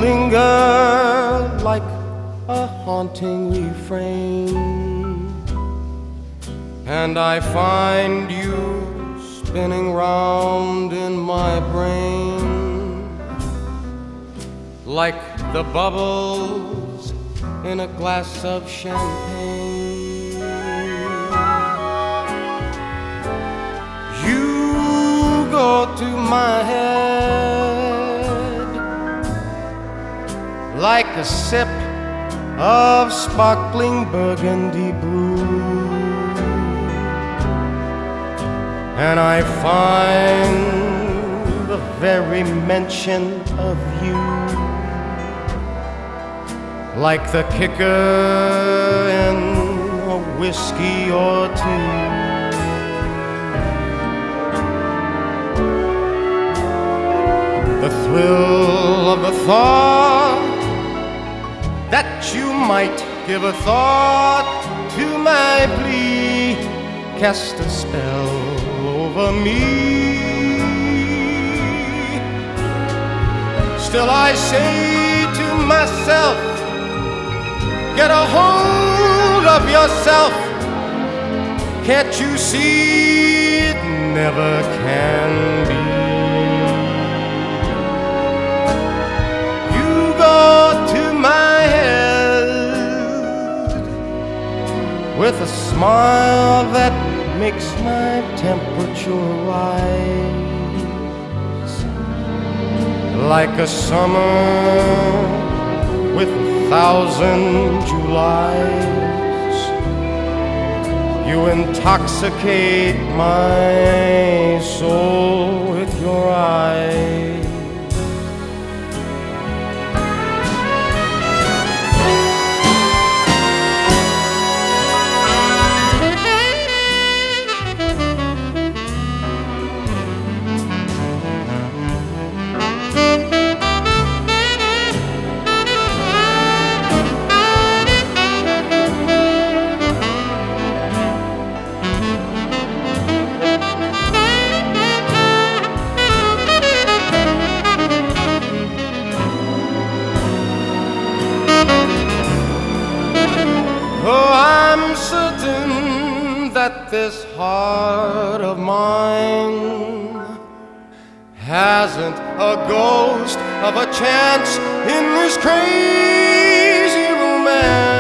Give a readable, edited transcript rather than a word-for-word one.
linger like a haunting refrain, and I find you spinning round in my brain like the bubbles in a glass of champagne. You go to my head like a sip of sparkling burgundy brew, and I find the very mention of you like the kicker in a whiskey or two. The thrill of the thought that you might give a thought to my plea cast a spell over me. Still I say to myself, get a hold of yourself. Can't you see it never can be? You go to my head with a smile that makes my temperature rise like a summer with 1,000 Julys. You intoxicate my soul with your eyes. Oh, I'm certain that this heart of mine hasn't a ghost of a chance in this crazy romance.